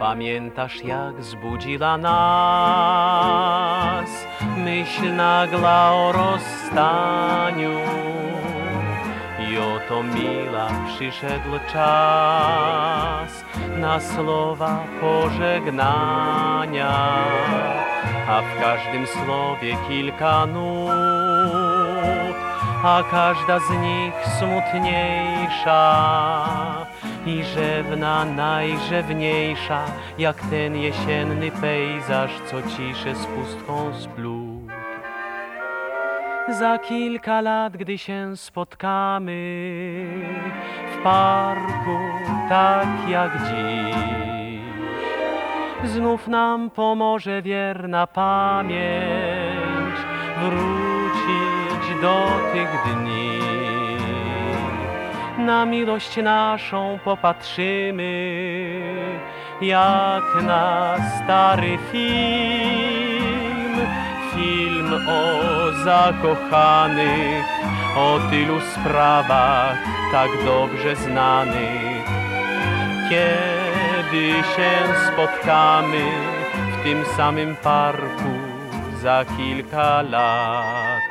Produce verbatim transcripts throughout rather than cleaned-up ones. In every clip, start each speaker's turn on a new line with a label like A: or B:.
A: Pamiętasz, jak zbudziła nas myśl nagła o rozstaniu? I oto, mila, przyszedł czas na słowa pożegnania, a w każdym słowie kilka nut, a każda z nich smutniejsza i rzewna, najrzewniejsza, jak ten jesienny pejzaż, co ciszę z pustką splótł. Za kilka lat, gdy się spotkamy w parku, tak jak dziś, znów nam pomoże wierna pamięć wrócić do tych dni. Na miłość naszą popatrzymy jak na stary film, film o zakochanych, o tylu sprawach tak dobrze znanych. Kiedy się spotkamy w tym samym parku za kilka lat.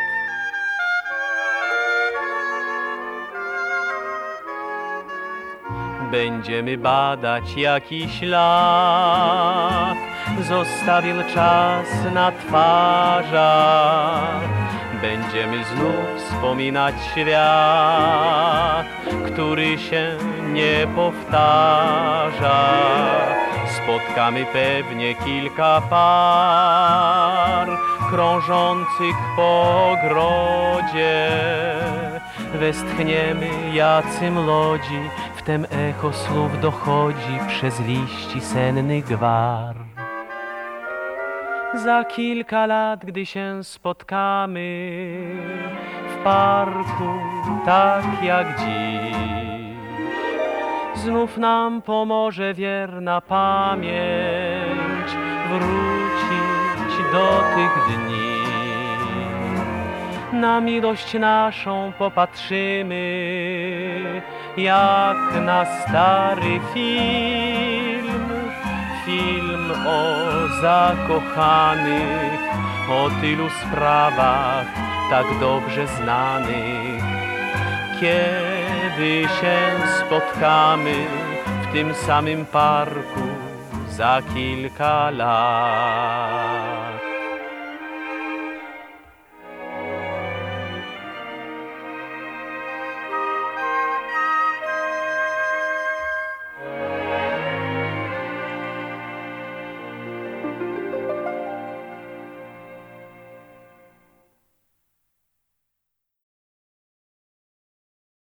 A: Będziemy badać, jaki ślad zostawił czas na twarzach. Będziemy znów wspominać świat, który się nie powtarza. Spotkamy pewnie kilka par krążących po ogrodzie. Westchniemy, jacy młodzi, wtem echo słów dochodzi przez liści senny gwar. Za kilka lat, gdy się spotkamy w parku, tak jak dziś, znów nam pomoże wierna pamięć wrócić do tych dni. Na miłość naszą popatrzymy jak na stary film, film o zakochanych, o tylu sprawach tak dobrze znanych. Kiedy się spotkamy w tym samym parku za kilka lat.